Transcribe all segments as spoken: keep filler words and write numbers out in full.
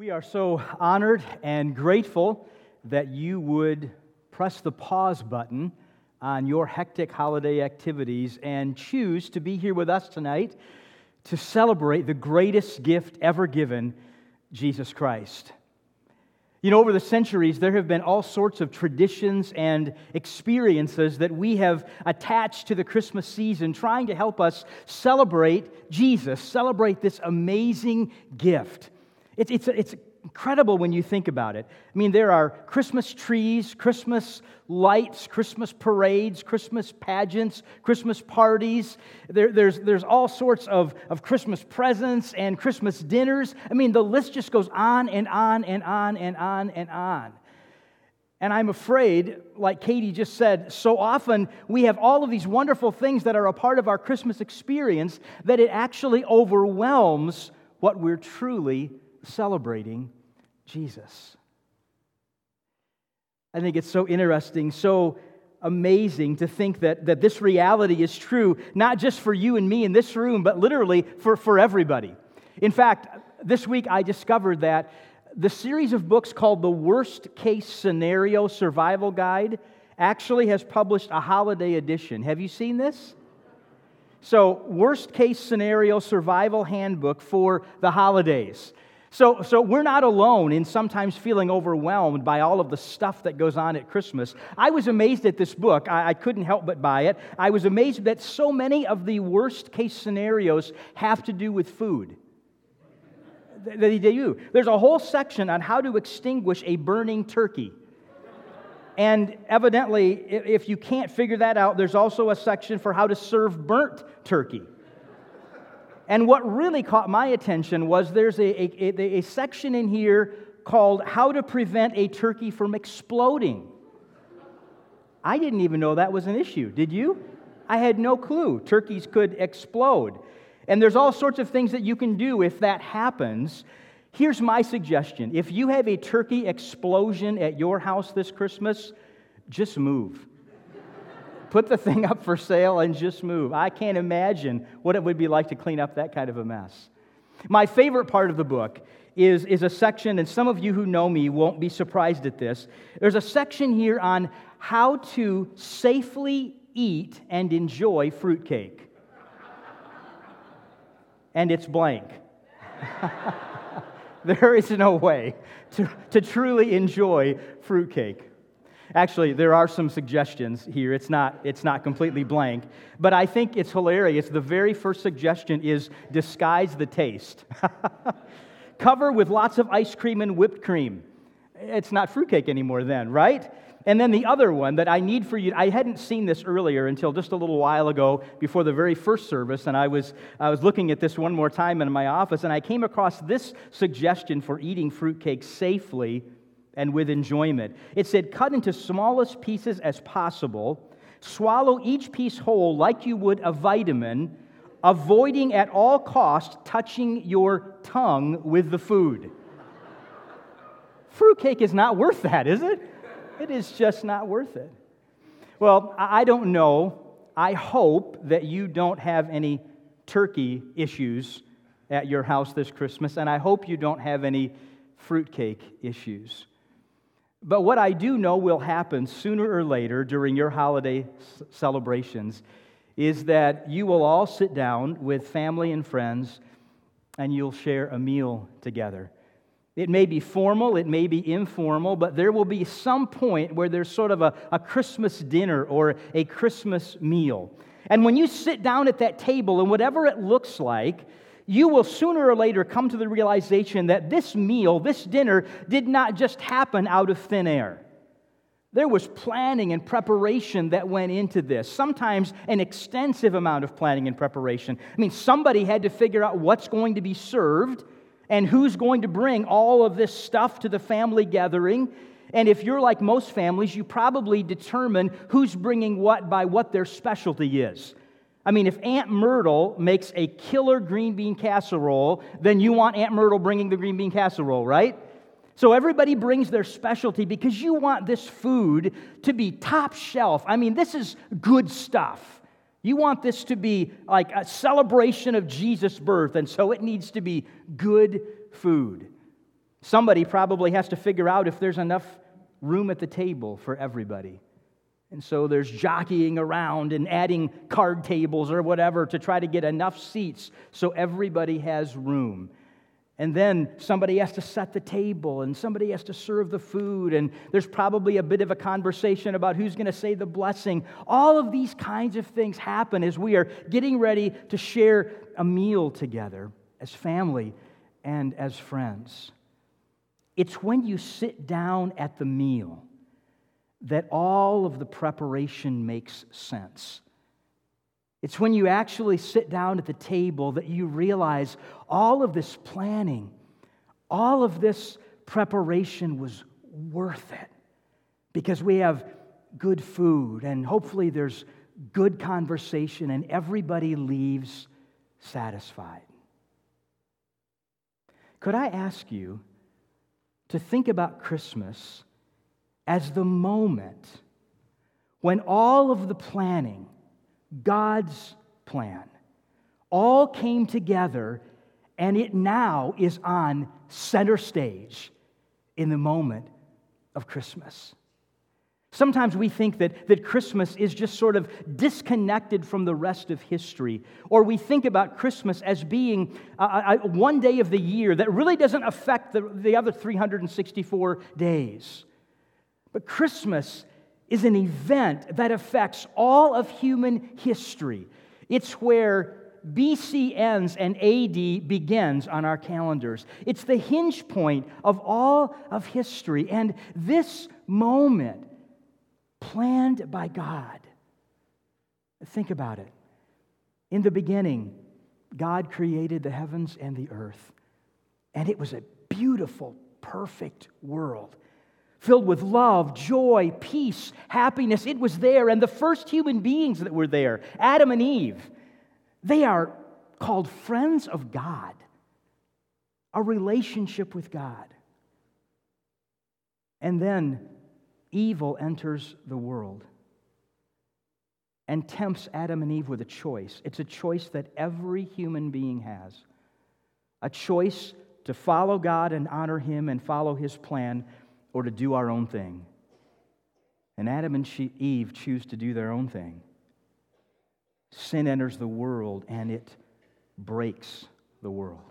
We are so honored and grateful that you would press the pause button on your hectic holiday activities and choose to be here with us tonight to celebrate the greatest gift ever given, Jesus Christ. You know, over the centuries, there have been all sorts of traditions and experiences that we have attached to the Christmas season, trying to help us celebrate Jesus, celebrate this amazing gift. It's, it's, it's incredible when you think about it. I mean, there are Christmas trees, Christmas lights, Christmas parades, Christmas pageants, Christmas parties. There, there's, there's all sorts of, of Christmas presents and Christmas dinners. I mean, the list just goes on and on and on and on and on. And I'm afraid, like Katie just said, so often we have all of these wonderful things that are a part of our Christmas experience that it actually overwhelms what we're truly celebrating, Jesus. I think it's so interesting, so amazing to think that, that this reality is true, not just for you and me in this room, but literally for, for everybody. In fact, this week I discovered that the series of books called The Worst Case Scenario Survival Guide actually has published a holiday edition. Have you seen this? So, Worst Case Scenario Survival Handbook for the holidays. So, so we're not alone in sometimes feeling overwhelmed by all of the stuff that goes on at Christmas. I was amazed at this book. I, I couldn't help but buy it. I was amazed that so many of the worst case scenarios have to do with food. They do. There's a whole section on how to extinguish a burning turkey. And evidently, if you can't figure that out, there's also a section for how to serve burnt turkey. And what really caught my attention was there's a, a, a section in here called How to Prevent a Turkey from Exploding. I didn't even know that was an issue. Did you? I had no clue. Turkeys could explode. And there's all sorts of things that you can do if that happens. Here's my suggestion. If you have a turkey explosion at your house this Christmas, just move. Put the thing up for sale and just move. I can't imagine what it would be like to clean up that kind of a mess. My favorite part of the book is, is a section, and some of you who know me won't be surprised at this. There's a section here on how to safely eat and enjoy fruitcake. And it's blank. There is no way to, to truly enjoy fruitcake. Actually, there are some suggestions here. It's not, it's not completely blank. But I think it's hilarious. The very first suggestion is disguise the taste. Cover with lots of ice cream and whipped cream. It's not fruitcake anymore then, right? And then the other one that I need for you, I hadn't seen this earlier until just a little while ago before the very first service, and I was I was looking at this one more time in my office, and I came across this suggestion for eating fruitcake safely and with enjoyment. It said, cut into smallest pieces as possible, swallow each piece whole like you would a vitamin, avoiding at all costs touching your tongue with the food. Fruitcake is not worth that, is it? It is just not worth it. Well, I don't know. I hope that you don't have any turkey issues at your house this Christmas, and I hope you don't have any fruitcake issues. But what I do know will happen sooner or later during your holiday celebrations is that you will all sit down with family and friends and you'll share a meal together. It may be formal, it may be informal, but there will be some point where there's sort of a, a Christmas dinner or a Christmas meal. And when you sit down at that table, and whatever it looks like, you will sooner or later come to the realization that this meal, this dinner, did not just happen out of thin air. There was planning and preparation that went into this, sometimes an extensive amount of planning and preparation. I mean, somebody had to figure out what's going to be served and who's going to bring all of this stuff to the family gathering. And if you're like most families, you probably determine who's bringing what by what their specialty is. I mean, if Aunt Myrtle makes a killer green bean casserole, then you want Aunt Myrtle bringing the green bean casserole, right? So everybody brings their specialty because you want this food to be top shelf. I mean, this is good stuff. You want this to be like a celebration of Jesus' birth, and so it needs to be good food. Somebody probably has to figure out if there's enough room at the table for everybody. And so there's jockeying around and adding card tables or whatever to try to get enough seats so everybody has room. And then somebody has to set the table, and somebody has to serve the food, and there's probably a bit of a conversation about who's going to say the blessing. All of these kinds of things happen as we are getting ready to share a meal together as family and as friends. It's when you sit down at the meal that all of the preparation makes sense. It's when you actually sit down at the table that you realize all of this planning, all of this preparation was worth it because we have good food and hopefully there's good conversation and everybody leaves satisfied. Could I ask you to think about Christmas as the moment when all of the planning, God's plan, all came together and it now is on center stage in the moment of Christmas. Sometimes we think that, that Christmas is just sort of disconnected from the rest of history, or we think about Christmas as being a, a, one day of the year that really doesn't affect the, the other three hundred sixty-four days. But Christmas is an event that affects all of human history. It's where B C ends and A D begins on our calendars. It's the hinge point of all of history. And this moment, planned by God. Think about it. In the beginning, God created the heavens and the earth. And it was a beautiful, perfect world, filled with love, joy, peace, happiness. It was there. And the first human beings that were there, Adam and Eve, they are called friends of God, a relationship with God. And then evil enters the world and tempts Adam and Eve with a choice. It's a choice that every human being has. A choice to follow God and honor Him and follow His plan, or to do our own thing. And Adam and Eve choose to do their own thing. Sin enters the world and it breaks the world.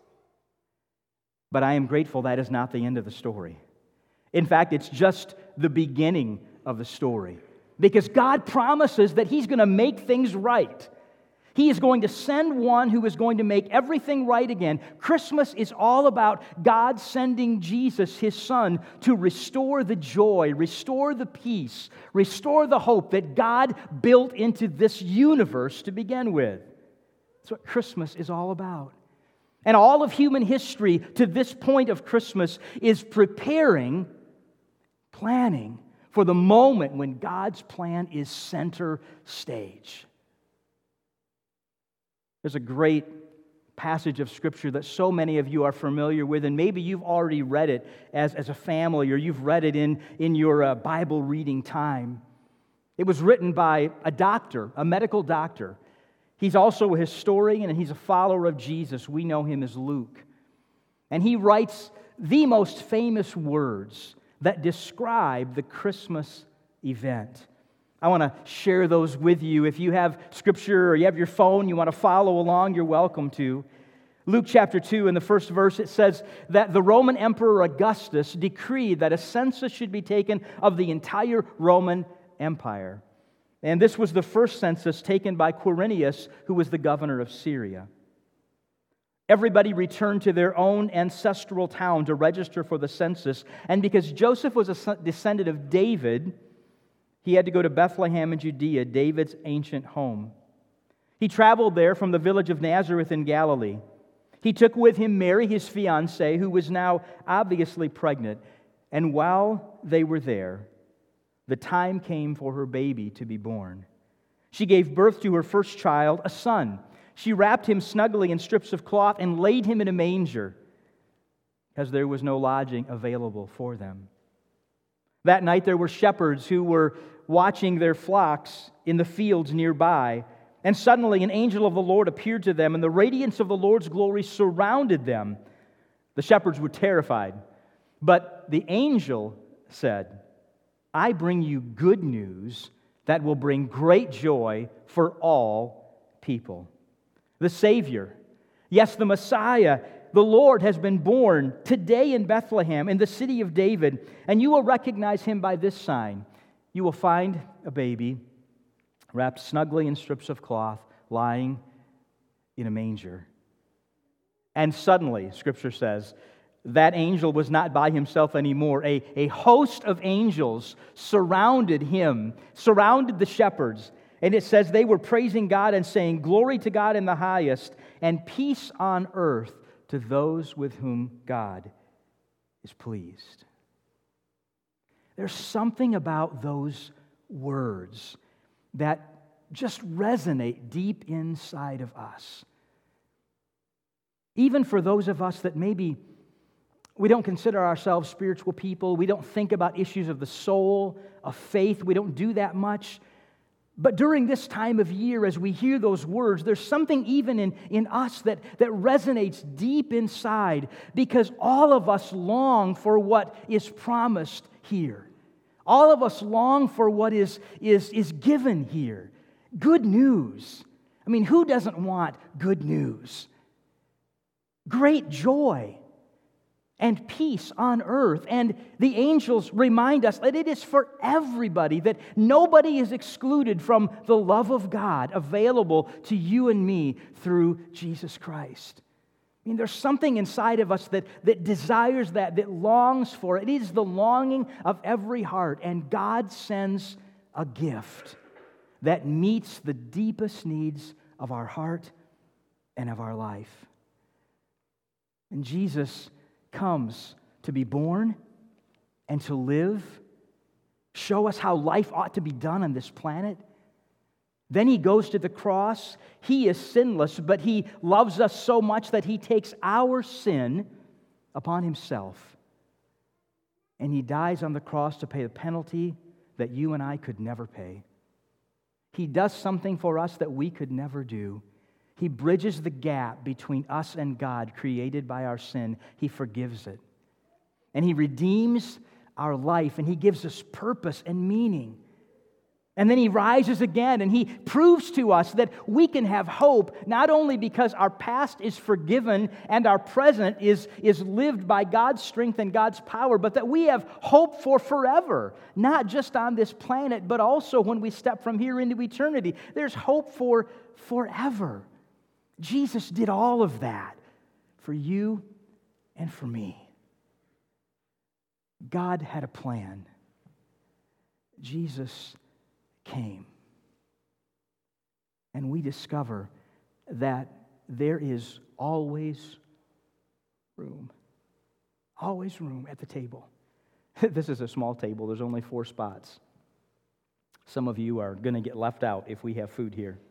But I am grateful that is not the end of the story. In fact, it's just the beginning of the story. Because God promises that He's going to make things right. He is going to send one who is going to make everything right again. Christmas is all about God sending Jesus, His Son, to restore the joy, restore the peace, restore the hope that God built into this universe to begin with. That's what Christmas is all about. And all of human history to this point of Christmas is preparing, planning for the moment when God's plan is center stage. There's a great passage of Scripture that so many of you are familiar with, and maybe you've already read it as, as a family, or you've read it in, in your uh, Bible reading time. It was written by a doctor, a medical doctor. He's also a historian, and he's a follower of Jesus. We know him as Luke. And he writes the most famous words that describe the Christmas event. I want to share those with you. If you have Scripture or you have your phone, you want to follow along, you're welcome to. Luke chapter two, in the first verse, it says that the Roman Emperor Augustus decreed that a census should be taken of the entire Roman Empire. And this was the first census taken by Quirinius, who was the governor of Syria. Everybody returned to their own ancestral town to register for the census. And because Joseph was a descendant of David, he had to go to Bethlehem in Judea, David's ancient home. He traveled there from the village of Nazareth in Galilee. He took with him Mary, his fiancée, who was now obviously pregnant. And while they were there, the time came for her baby to be born. She gave birth to her first child, a son. She wrapped him snugly in strips of cloth and laid him in a manger, because there was no lodging available for them. That night there were shepherds who were watching their flocks in the fields nearby, and suddenly an angel of the Lord appeared to them, and the radiance of the Lord's glory surrounded them. The shepherds were terrified, but the angel said, I bring you good news that will bring great joy for all people. The Savior, yes, the Messiah, the Lord has been born today in Bethlehem, in the city of David, and you will recognize him by this sign. You will find a baby wrapped snugly in strips of cloth, lying in a manger. And suddenly, Scripture says, that angel was not by himself anymore. A, a host of angels surrounded him, surrounded the shepherds. And it says they were praising God and saying, Glory to God in the highest, and peace on earth to those with whom God is pleased. There's something about those words that just resonate deep inside of us. Even for those of us that maybe we don't consider ourselves spiritual people, we don't think about issues of the soul, of faith, we don't do that much. But during this time of year, as we hear those words, there's something even in, in us that, that resonates deep inside, because all of us long for what is promised here. All of us long for what is, is, is given here. Good news. I mean, who doesn't want good news? Great joy and peace on earth. And the angels remind us that it is for everybody, that nobody is excluded from the love of God available to you and me through Jesus Christ. I mean, there's something inside of us that, that desires that, that longs for it. It is the longing of every heart, and God sends a gift that meets the deepest needs of our heart and of our life. And Jesus comes to be born and to live, show us how life ought to be done on this planet. Then he goes to the cross. He is sinless, but he loves us so much that he takes our sin upon himself. And he dies on the cross to pay the penalty that you and I could never pay. He does something for us that we could never do. He bridges the gap between us and God created by our sin. He forgives it. And he redeems our life, and he gives us purpose and meaning. And then he rises again, and he proves to us that we can have hope, not only because our past is forgiven and our present is, is lived by God's strength and God's power, but that we have hope for forever, not just on this planet, but also when we step from here into eternity. There's hope for forever. Jesus did all of that for you and for me. God had a plan. Jesus came. And we discover that there is always room. Always room at the table. This is a small table. There's only four spots. Some of you are going to get left out if we have food here.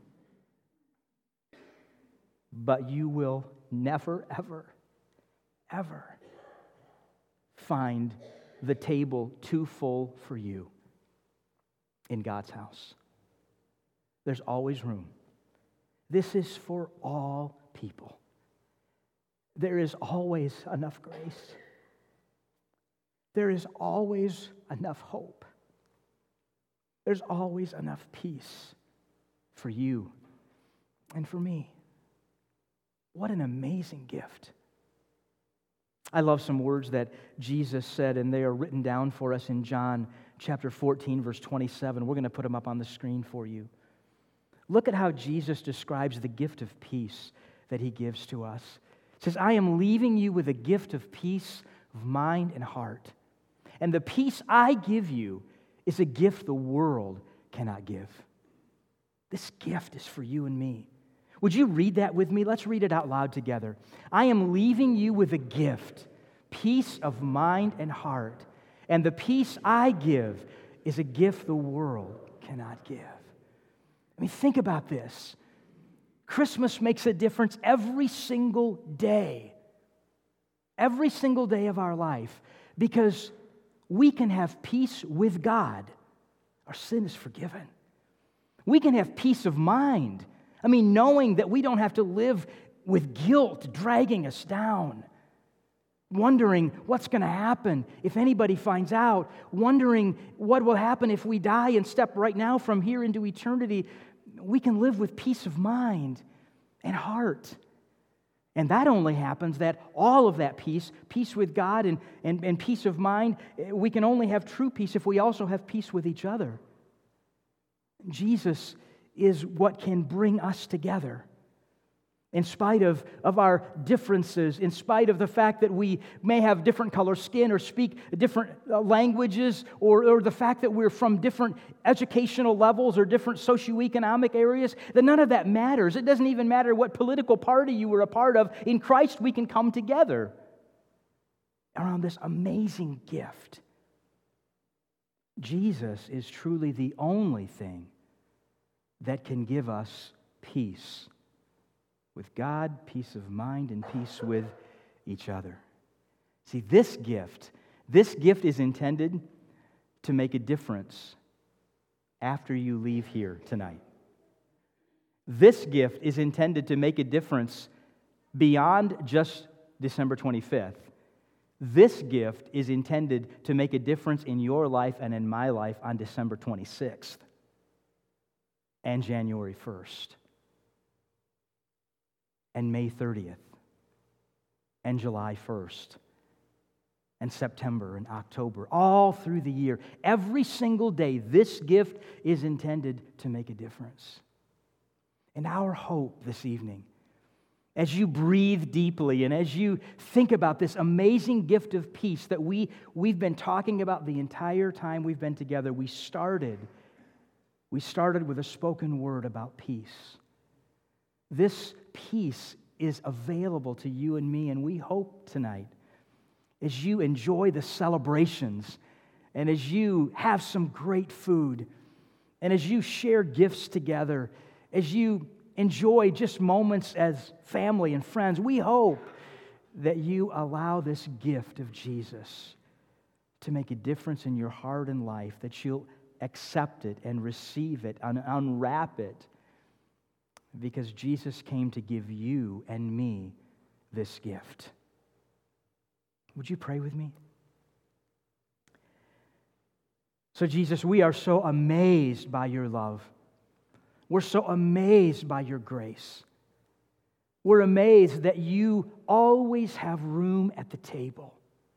But you will never, ever, ever find the table too full for you in God's house. There's always room. This is for all people. There is always enough grace. There is always enough hope. There's always enough peace for you and for me. What an amazing gift. I love some words that Jesus said, and they are written down for us in John chapter fourteen, verse twenty-seven. We're going to put them up on the screen for you. Look at how Jesus describes the gift of peace that he gives to us. He says, I am leaving you with a gift of peace of mind and heart. And the peace I give you is a gift the world cannot give. This gift is for you and me. Would you read that with me? Let's read it out loud together. I am leaving you with a gift, peace of mind and heart. And the peace I give is a gift the world cannot give. I mean, think about this. Christmas makes a difference every single day. Every single day of our life. Because we can have peace with God. Our sin is forgiven. We can have peace of mind. I mean, knowing that we don't have to live with guilt dragging us down. wondering what's going to happen if anybody finds out, wondering what will happen if we die and step right now from here into eternity, we can live with peace of mind and heart. And that only happens, that all of that peace, peace with God and, and, and peace of mind, we can only have true peace if we also have peace with each other. Jesus is what can bring us together. In spite of, of our differences, in spite of the fact that we may have different color skin or speak different uh, languages, or, or the fact that we're from different educational levels or different socioeconomic areas, that none of that matters. It doesn't even matter what political party you were a part of. In Christ, we can come together around this amazing gift. Jesus is truly the only thing that can give us peace with God, peace of mind, and peace with each other. See, this gift, this gift is intended to make a difference after you leave here tonight. This gift is intended to make a difference beyond just December twenty-fifth. This gift is intended to make a difference in your life and in my life on December twenty-sixth and January first. And May thirtieth, and July first, and September and October, all through the year. Every single day, this gift is intended to make a difference. And our hope this evening, as you breathe deeply and as you think about this amazing gift of peace that we, we've been talking about the entire time we've been together, we started, we started with a spoken word about peace. This peace is available to you and me, and we hope tonight, as you enjoy the celebrations, and as you have some great food, and as you share gifts together, as you enjoy just moments as family and friends, we hope that you allow this gift of Jesus to make a difference in your heart and life, that you'll accept it and receive it and unwrap it, because Jesus came to give you and me this gift. Would you pray with me? So, Jesus, we are so amazed by your love. We're so amazed by your grace. We're amazed that you always have room at the table,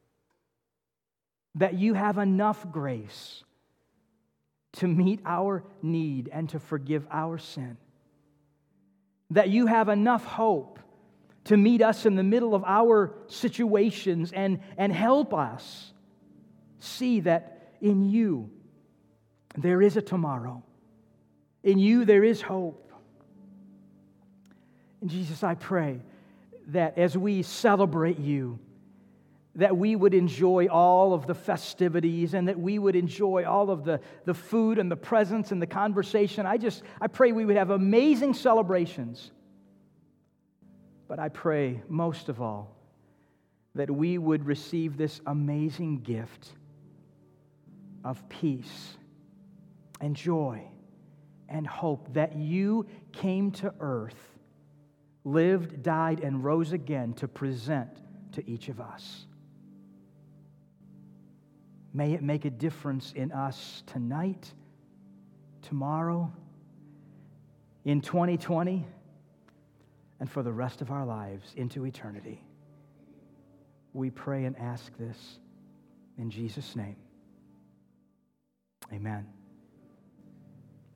that you have enough grace to meet our need and to forgive our sin, that you have enough hope to meet us in the middle of our situations and, and help us see that in you there is a tomorrow. In you there is hope. And Jesus, I pray that as we celebrate you, that we would enjoy all of the festivities and that we would enjoy all of the, the food and the presents and the conversation. I just, I pray we would have amazing celebrations. But I pray most of all that we would receive this amazing gift of peace and joy and hope that you came to earth, lived, died, and rose again to present to each of us. May it make a difference in us tonight, tomorrow, in twenty twenty, and for the rest of our lives into eternity. We pray and ask this in Jesus' name. Amen.